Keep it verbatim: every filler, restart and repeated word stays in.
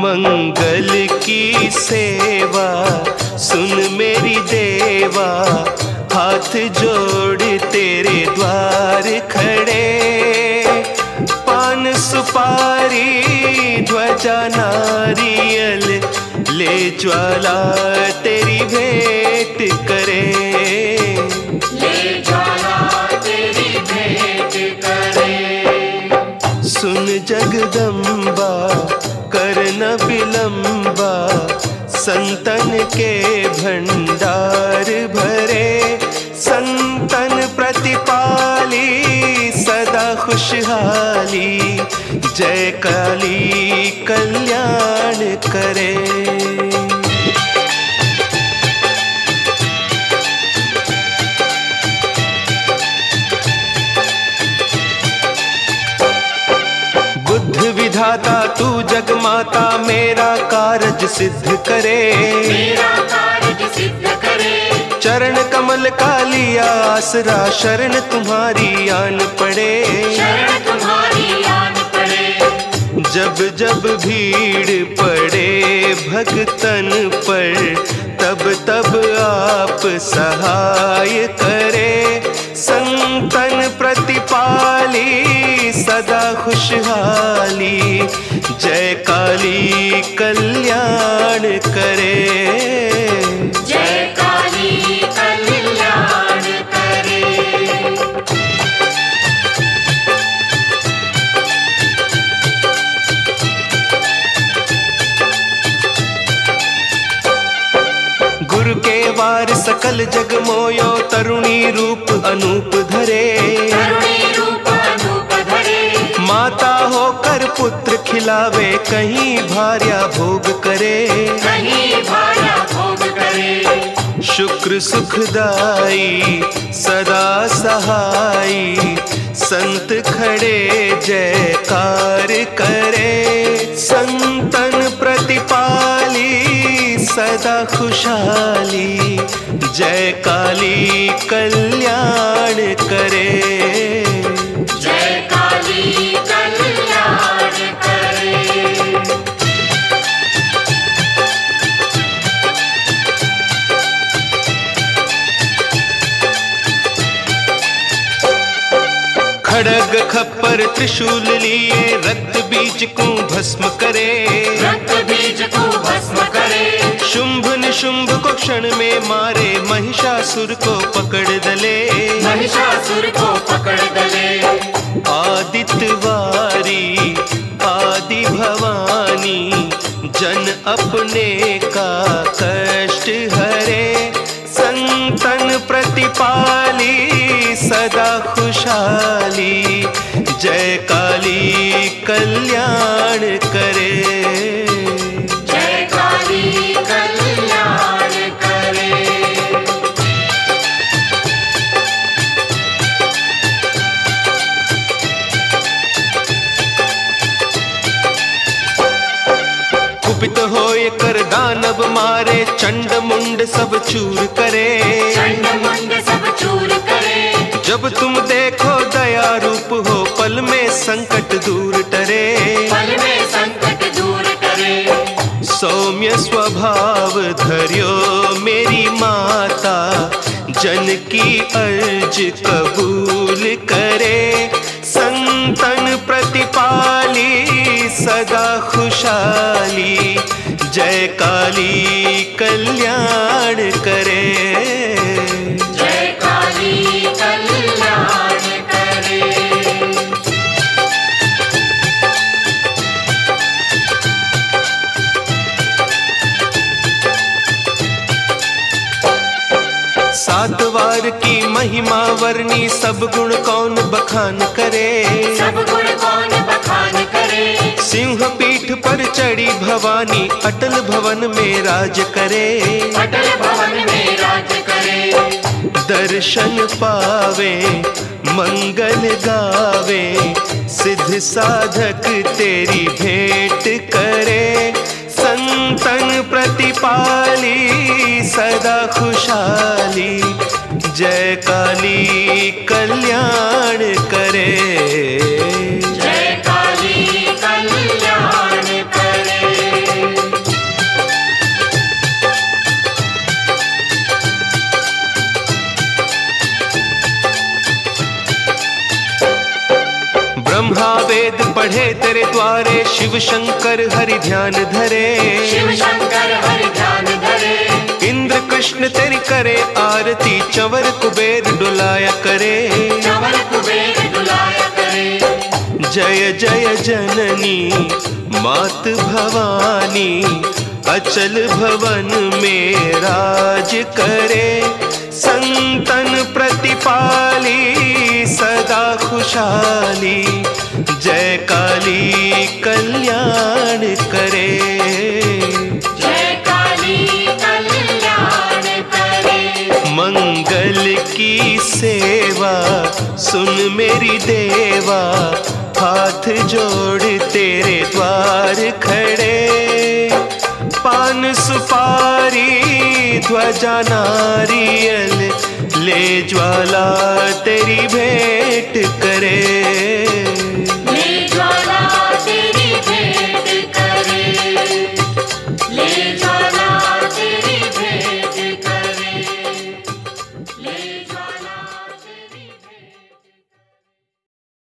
मंगल की सेवा सुन मेरी देवा, हाथ जोड़ तेरे द्वार खड़े। पान सुपारी ध्वजा नारियल ले ज्वाला तेरी भेंट करे, ले ज्वाला तेरी भेंट करे। सुन जगदम्बा करना विलंबा, संतन के भंडार भरे। संतन प्रतिपाली सदा खुशहाली, जय काली कल्याण करे। बुद्ध विधाता तू जगमाता, मेरा कारज सिद्ध करे, मेरा कारज सिद्ध करे। चरण कमल का लिया आसरा, शरण तुम्हारी आन पड़े, शरण तुम्हारी आन पड़े। जब जब भीड़ पड़े भक्तन पर, तब तब आप सहाय करे। संतन प्रतिपाली सदा खुशहाली, जय काली कल्याण करे, जय काली कल्याण करे। गुरु के वार सकल जग मोयो, तरुणी रूप अनूप धरे, तरुणी रूप अनूप धरे। माता होकर पुत्र खिलावे, कहीं भार्या भोग करे, कहीं भार्या भोग करे। शुक्र सुखदाई सदा सहाई, संत खड़े जयकार करे। संतन प्रतिपाली सदा खुशहाली, जय काली कल्याण करे, जय काली कल्याण करे। खड़ग खप्पर त्रिशूल लिए, रक्त बीज को भस्म करे, रक्त बीज को भस्म करे। शुंभ निशुंभ को क्षण में मारे, महिषासुर को पकड़ दले, महिषासुर को पकड़ दले। आदित्यवारी आदि भवानी, जन अपने का कष्ट हरे। संतन प्रतिपाली सदा खुशहाली, जय काली कल्याण करे, जय काली कल्याण करे। कुपित होए कर दानव मारे, चंड मुंड सब चूर करे, चंड मुंड सब चूर करे। जब तुम देखो दया रूप हो, पल में संकट दूर टरे, पल में संकट दूर करे। सौम्य स्वभाव धर्यो मेरी माता, जन की अर्ज कबूल करे। संतन प्रतिपाली सदा खुशहाली, जय काली कल्याण करे, जय काली कल्याण करे। सात वार की महिमा वर्णी, सब गुण कौन बखान करे, सब गुण कौन बखान करे। सिंह पीठ पर चढ़ी भवानी, अटल भवन में राज करे, अटल भवन में राज करे। दर्शन पावे मंगल गावे, सिद्ध साधक तेरी भेंट करे। संतन प्रतिपाली सदा खुशहाली, जय काली कल्याण करे, जय काली कल्याण करे। पढ़े तेरे द्वारे शिव शंकर हरि ध्यान धरे, शिव शंकर हरि ध्यान धरे। इंद्र कृष्ण तेरी करे आरती, चंवर कुबेर डुलाया करे, चंवर कुबेर डुलाया करे। जय जय जननी मात भवानी, अचल भवन में राज करे। संतन प्रतिपाली सदा खुशहाली, जय काली कल्याण करे, जय काली कल्याण करे। मंगल की सेवा सुन मेरी देवा, हाथ जोड़ तेरे द्वार खड़े। पान सुपारी ध्वजा नारियल, ले ज्वाला तेरी भेंट करे।